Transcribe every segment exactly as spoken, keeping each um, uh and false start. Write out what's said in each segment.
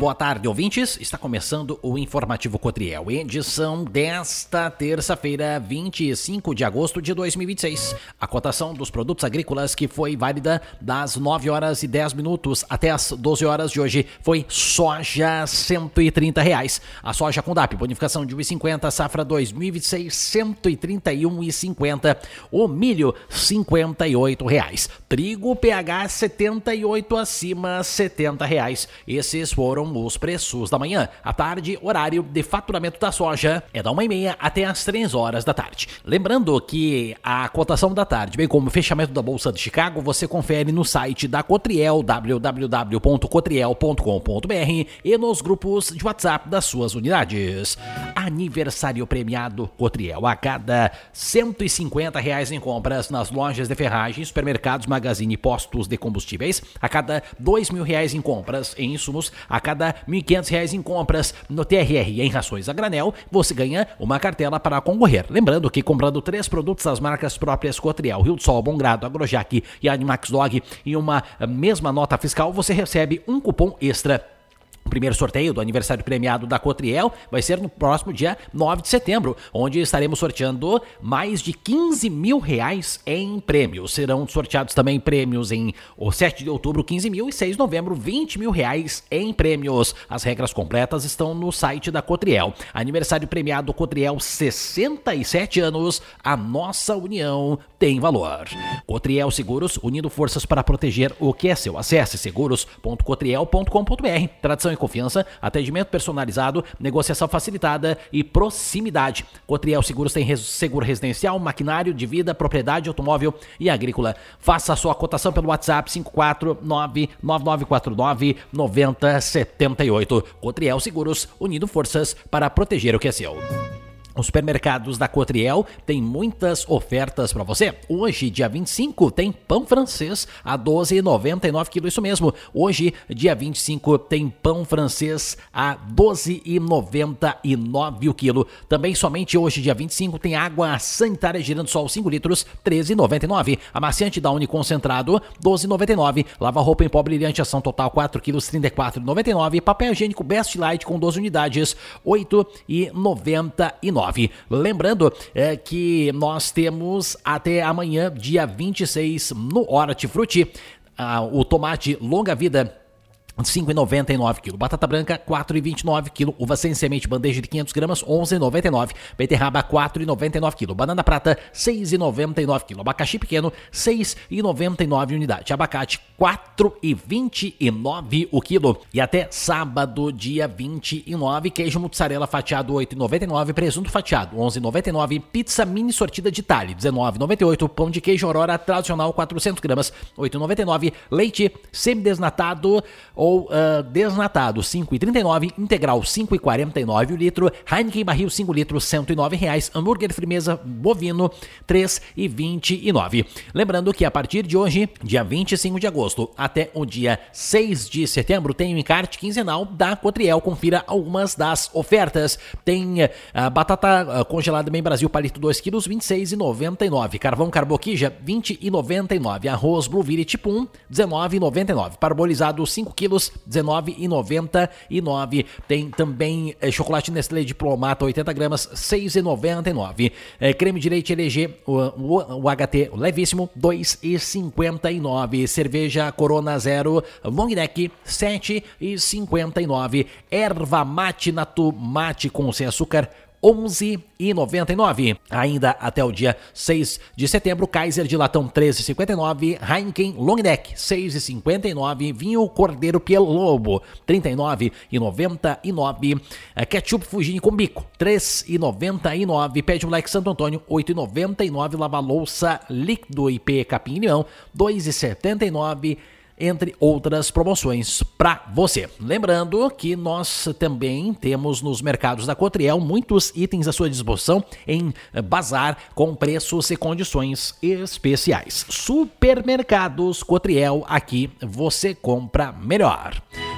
boa tarde, ouvintes. Está começando o Informativo Cotriel, edição desta terça-feira, vinte e cinco de agosto de dois mil e vinte e seis. A cotação dos produtos agrícolas que foi válida das nove horas e dez minutos até as doze horas de hoje foi soja cento e trinta reais. A soja com D A P, bonificação de um e cinquenta, safra dois mil e vinte e seis, cento e trinta e um e cinquenta. O milho, cinquenta e oito reais. Trigo P H setenta e oito acima, setenta reais. Esses foram os preços da manhã. À tarde, horário de faturamento da soja é da uma e meia até as três horas da tarde. Lembrando que a cotação da tarde, bem como o fechamento da Bolsa de Chicago, você confere no site da Cotriel, w w w ponto cotriel ponto com ponto b r, e nos grupos de WhatsApp das suas unidades. Aniversário premiado Cotriel. A cada cento e cinquenta reais em compras nas lojas de ferragens, supermercados, magazine e postos de combustíveis, a cada dois mil reais em compras em insumos, a cada mil e quinhentos reais em compras no T R R e em rações a granel, você ganha uma cartela para concorrer. Lembrando que comprando três produtos das marcas próprias Cotriel, Rio do Sol, Bom Grado, Agrojac e Animax Dog em uma mesma nota fiscal, você recebe um cupom extra. O primeiro sorteio do aniversário premiado da Cotriel vai ser no próximo dia nove de setembro, onde estaremos sorteando mais de quinze mil reais em prêmios. Serão sorteados também prêmios em o sete de outubro, quinze mil, e seis de novembro, vinte mil reais em prêmios. As regras completas estão no site da Cotriel. Aniversário premiado Cotriel, sessenta e sete anos. A nossa união tem valor. Cotriel Seguros, unindo forças para proteger o que é seu. Acesse seguros ponto cotriel ponto com ponto b r. Tradição e confiança, atendimento personalizado, negociação facilitada e proximidade. Cotriel Seguros tem res- seguro residencial, maquinário de vida, propriedade, automóvel e agrícola. Faça a sua cotação pelo WhatsApp cinco quatro nove nove nove quatro nove nove zero sete oito. Cotriel Seguros, unindo forças para proteger o que é seu. Os supermercados da Cotriel têm muitas ofertas para você. Hoje, dia vinte e cinco, tem pão francês a doze reais e noventa e nove centavos, isso mesmo. Hoje, dia vinte e cinco, tem pão francês a doze reais e noventa e nove centavos o quilo. Também somente hoje, dia vinte e cinco, tem água sanitária Giransol cinco litros, treze reais e noventa e nove centavos. Amaciante Downy concentrado, doze reais e noventa e nove centavos. Lava-roupa em pó brilhante, ação total quatro quilos, trinta e quatro reais e noventa e nove centavos. Papel higiênico Best Light com doze unidades, oito reais e noventa e nove centavos. Lembrando é, que nós temos até amanhã, dia vinte e seis, no Hortifruti, ah, o tomate longa vida cinco reais e noventa e nove centavos quilo. Batata branca, quatro reais e vinte e nove centavos quilo. Uva sem semente, bandeja de quinhentas gramas, onze reais e noventa e nove centavos. Beterraba, quatro reais e noventa e nove centavos quilo. Banana prata, seis reais e noventa e nove centavos quilo. Abacaxi pequeno, seis reais e noventa e nove centavos unidade. Abacate, quatro reais e vinte e nove centavos o quilo. E até sábado, dia vinte e nove, queijo mussarela fatiado, oito reais e noventa e nove centavos. Presunto fatiado, onze reais e noventa e nove centavos. Pizza mini sortida de talhe, dezenove reais e noventa e oito centavos. Pão de queijo Aurora tradicional, quatrocentas gramas, oito reais e noventa e nove centavos. Leite semidesnatado ou uh, desnatado, cinco reais e trinta e nove centavos. Integral, cinco reais e quarenta e nove centavos o litro. Heineken barril, cinco litros, cento e nove reais. Hambúrguer firmeza bovino, três reais e vinte e nove centavos. Lembrando que a partir de hoje, dia vinte e cinco de agosto, até o dia seis de setembro, tem o encarte quinzenal da Cotriel. Confira algumas das ofertas. Tem uh, batata uh, congelada bem Brasil, palito dois quilos, vinte e seis reais e noventa e nove centavos. Carvão Carboquija, vinte reais e noventa e nove centavos. Arroz Blueville tipo um, dezenove reais e noventa e nove centavos. Parbolizado, cinco quilos, dezenove reais e noventa e nove centavos. Tem também eh, chocolate Nestlé Diplomata, oitenta gramas, seis reais e noventa e nove centavos. Eh, creme de leite L G, o, o, o H T levíssimo, dois reais e cinquenta e nove centavos. Cerveja Corona Zero Long Neck, sete reais e cinquenta e nove centavos. Erva mate Nato mate com sem açúcar, onze reais e noventa e nove centavos. Ainda até o dia seis de setembro, Kaiser de latão treze reais e cinquenta e nove centavos, Heineken Long Neck seis reais e cinquenta e nove centavos, vinho Cordeiro Piel Lobo trinta e nove reais e noventa e nove centavos, ketchup Fugini com bico três reais e noventa e nove centavos, Pet Black Santo Antônio oito reais e noventa e nove centavos, lava-louça líquido I P Capim Limão dois reais e setenta e nove centavos, entre outras promoções para você. Lembrando que nós também temos nos mercados da Cotriel muitos itens à sua disposição em bazar com preços e condições especiais. Supermercados Cotriel, aqui você compra melhor.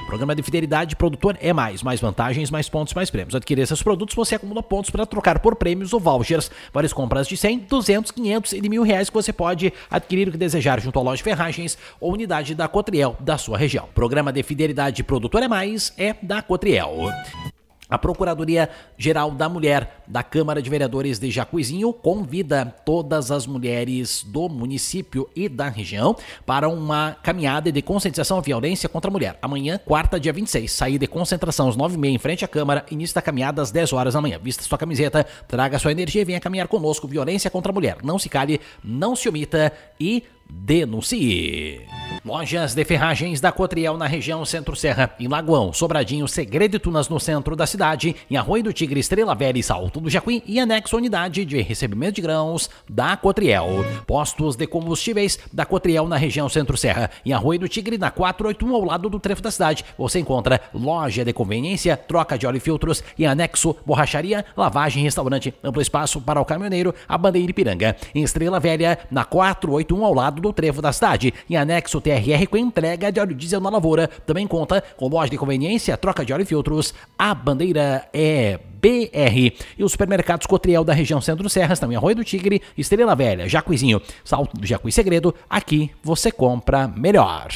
Programa de fidelidade produtor é mais, mais vantagens, mais pontos, mais prêmios. Adquirir esses produtos, você acumula pontos para trocar por prêmios ou vouchers. Várias compras de cem, duzentos, quinhentos e de mil reais que você pode adquirir o que desejar junto à loja de ferragens ou unidade da Cotriel da sua região. Programa de fidelidade produtor é mais, é da Cotriel. A Procuradoria-Geral da Mulher da Câmara de Vereadores de Jacuizinho convida todas as mulheres do município e da região para uma caminhada de conscientização à violência contra a mulher. Amanhã, quarta, dia vinte e seis, saída de concentração às nove e meia em frente à Câmara, início da caminhada às dez horas da manhã. Vista sua camiseta, traga sua energia e venha caminhar conosco. Violência contra a mulher. Não se cale, não se omita e denuncie. Lojas de ferragens da Cotriel na região Centro-Serra, em Lagoão, Sobradinho, Segredo e Tunas no centro da cidade, em Arroio do Tigre, Estrela Velha e Salto do Jacuí e anexo unidade de recebimento de grãos da Cotriel. Postos de combustíveis da Cotriel na região Centro-Serra, em Arroio do Tigre, na quatrocentos e oitenta e um, ao lado do trevo da cidade. Você encontra loja de conveniência, troca de óleo e filtros e anexo borracharia, lavagem, restaurante, amplo espaço para o caminhoneiro, a Bandeira Ipiranga. Em Estrela Velha, na quatrocentos e oitenta e um, ao lado do trevo da cidade, em anexo T R R com entrega de óleo diesel na lavoura. Também conta com loja de conveniência, troca de óleo e filtros, a Bandeira é B R. E os supermercados Cotriel da região Centro-Serra estão em Arroio do Tigre, Estrela Velha, Jacuizinho, Salto do Jacuí Segredo. Aqui você compra melhor.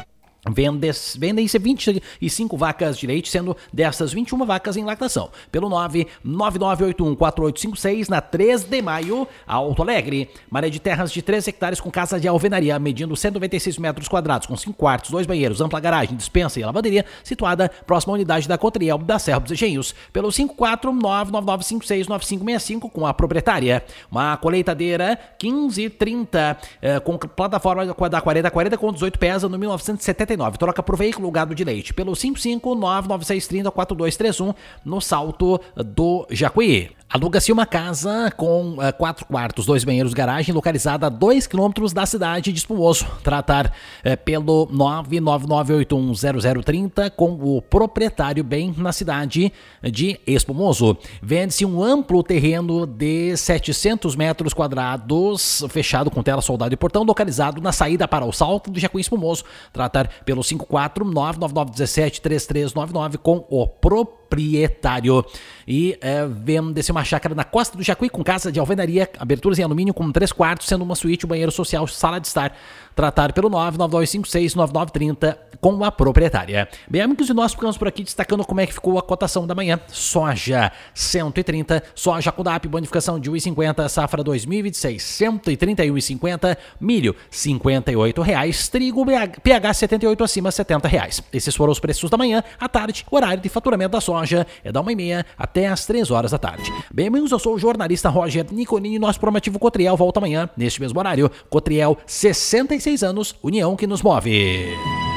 Vendem-se vinte e cinco vacas de leite, sendo dessas vinte e uma vacas em lactação. Pelo nove nove nove oito um quatro oito cinco seis, na três de maio, Alto Alegre. Maré de terras de três hectares com casa de alvenaria, medindo cento e noventa e seis metros quadrados, com cinco quartos, dois banheiros, ampla garagem, dispensa e lavanderia, situada próxima à unidade da Cotriel da Serra dos Engenhos. Pelo cinco quatro nove nove nove cinco seis nove cinco seis cinco, com a proprietária. Uma colheitadeira quinze trinta, eh, com plataforma da quarenta quarenta com dezoito pés, no mil novecentos e setenta e nove. Troca por veículo gado de leite pelo cinco cinco nove nove seis três zero quatro dois três um, no Salto do Jacuí. Aluga-se uma casa com uh, quatro quartos, dois banheiros, garagem, localizada a dois quilômetros da cidade de Espumoso. Tratar uh, pelo nove nove nove oito um zero zero três zero com o proprietário bem na cidade de Espumoso. Vende-se um amplo terreno de setecentos metros quadrados, fechado com tela, soldado e portão, localizado na saída para o Salto do Jacuí Espumoso. Tratar pelo cinco quatro nove nove nove um sete três três nove nove com o proprietário. E é, vende-se uma chácara na costa do Jacuí com casa de alvenaria, aberturas em alumínio com três quartos, sendo uma suíte, um banheiro social, sala de estar. Tratar pelo nove nove dois cinco seis nove nove três zero com a proprietária. Bem, amigos, e nós ficamos por aqui destacando como é que ficou a cotação da manhã. Soja cento e trinta, soja com D A P, bonificação de um e cinquenta, safra dois mil e vinte e seis, cento e trinta e um e cinquenta, milho cinquenta e oito reais, trigo P H setenta e oito acima setenta reais. Esses foram os preços da manhã. À tarde, horário de faturamento da soja é da uma e meia até às três horas da tarde. Bem, amigos, eu sou o jornalista Roger Nicolini e nosso prometivo Cotriel volta amanhã, neste mesmo horário. Cotriel, sessenta e seis anos, união que nos move.